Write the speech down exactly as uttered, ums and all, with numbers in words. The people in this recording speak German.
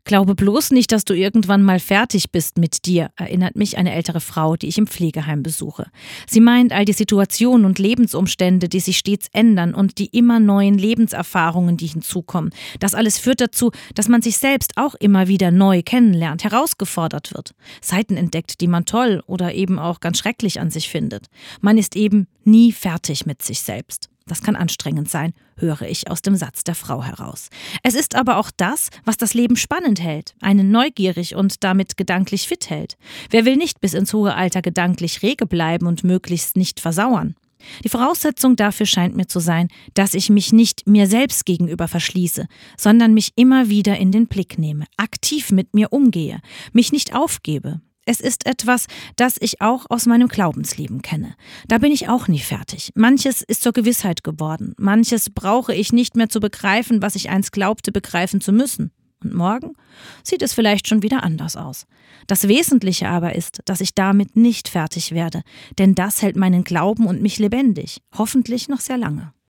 Glaube bloß nicht, dass du irgendwann mal fertig bist mit dir, erinnert mich eine ältere Frau, die ich im Pflegeheim besuche. Sie meint, all die Situationen und Lebensumstände, die sich stets ändern und die immer neuen Lebenserfahrungen, die hinzukommen, das alles führt dazu, dass man sich selbst auch immer wieder neu kennenlernt, herausgefordert wird, Seiten entdeckt, die man toll oder eben auch ganz schrecklich an sich findet. Man ist eben nie fertig mit sich selbst. Das kann anstrengend sein, höre ich aus dem Satz der Frau heraus. Es ist aber auch das, was das Leben spannend hält, einen neugierig und damit gedanklich fit hält. Wer will nicht bis ins hohe Alter gedanklich rege bleiben und möglichst nicht versauern? Die Voraussetzung dafür scheint mir zu sein, dass ich mich nicht mir selbst gegenüber verschließe, sondern mich immer wieder in den Blick nehme, aktiv mit mir umgehe, mich nicht aufgebe. Es ist etwas, das ich auch aus meinem Glaubensleben kenne. Da bin ich auch nie fertig. Manches ist zur Gewissheit geworden. Manches brauche ich nicht mehr zu begreifen, was ich einst glaubte, begreifen zu müssen. Und morgen sieht es vielleicht schon wieder anders aus. Das Wesentliche aber ist, dass ich damit nicht fertig werde, denn das hält meinen Glauben und mich lebendig, hoffentlich noch sehr lange.